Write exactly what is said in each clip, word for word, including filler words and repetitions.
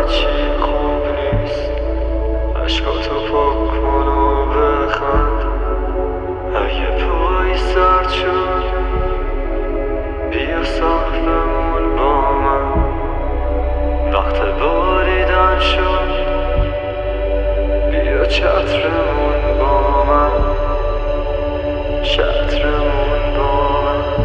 چی خوب نیست. عشقاتو پاک کن و بخند. اگه پای سرد شد بیا ساختمون با من. وقت باریدن شد بیا چترمون با من. چترمون با من.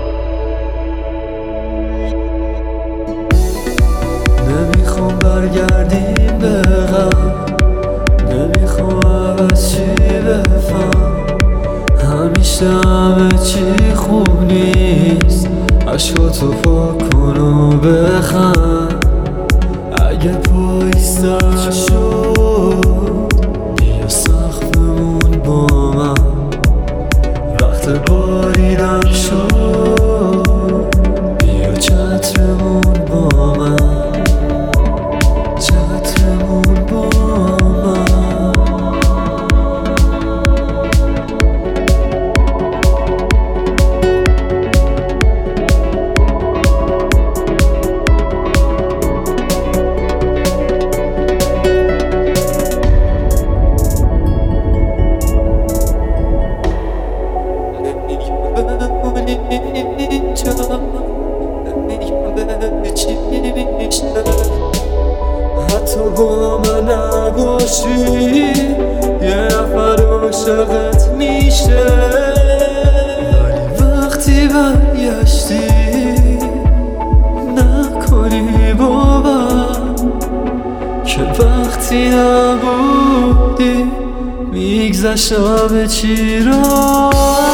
نمیخوام برگردیم به غم، نمیخوام عوض چی بفهم. همیشه همه چی خوب نیست. عشقاتو پاک کن و بخند. اگه پای سرد شد بیا سقفمون با من. وقت باریدن شد بیا چترمون با من. چترمون با من. حتی با من نباشی یه نفر عاشقت میشه. ولی وقتی برگشتی نکنی باور که وقتی نبودی میگذشت همه چی را.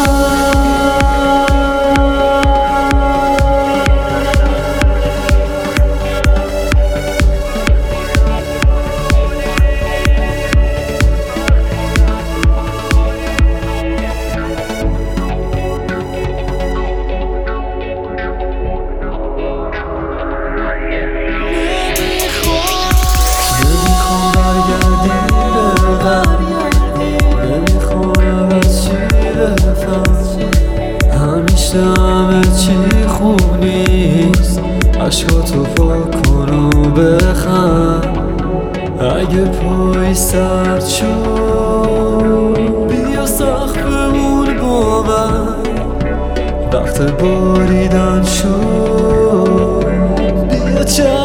همیشه همه چی خوب نیست. عشقاتو پاک کن و بخند. اگه پای سرد شد بیا سقفمون با من. وقت باریدن شد بیا چه